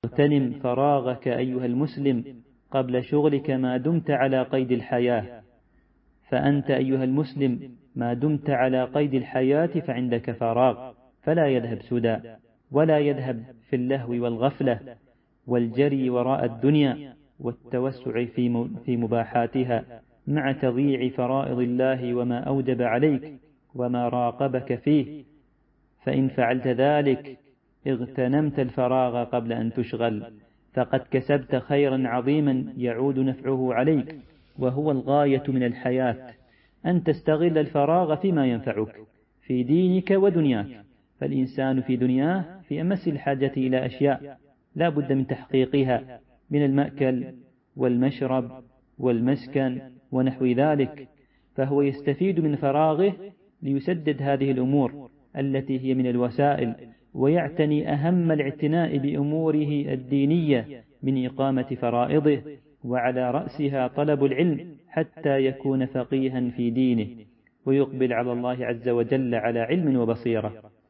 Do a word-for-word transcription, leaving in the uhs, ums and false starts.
اغتنم فراغك أيها المسلم قبل شغلك ما دمت على قيد الحياة، فأنت أيها المسلم ما دمت على قيد الحياة فعندك فراغ، فلا يذهب سدى ولا يذهب في اللهو والغفلة والجري وراء الدنيا والتوسع في مباحاتها مع تضييع فرائض الله وما أوجب عليك وما راقبك فيه. فإن فعلت ذلك اغتنمت الفراغ قبل أن تشغل، فقد كسبت خيرا عظيما يعود نفعه عليك، وهو الغاية من الحياة، أن تستغل الفراغ فيما ينفعك في دينك ودنياك. فالإنسان في دنياه في أمس الحاجة إلى أشياء لا بد من تحقيقها من المأكل والمشرب والمسكن ونحو ذلك، فهو يستفيد من فراغه ليسدد هذه الأمور التي هي من الوسائل، ويعتني أهم الاعتناء بأموره الدينية من إقامة فرائضه، وعلى رأسها طلب العلم حتى يكون فقيها في دينه ويقبل على الله عز وجل على علم وبصيرة.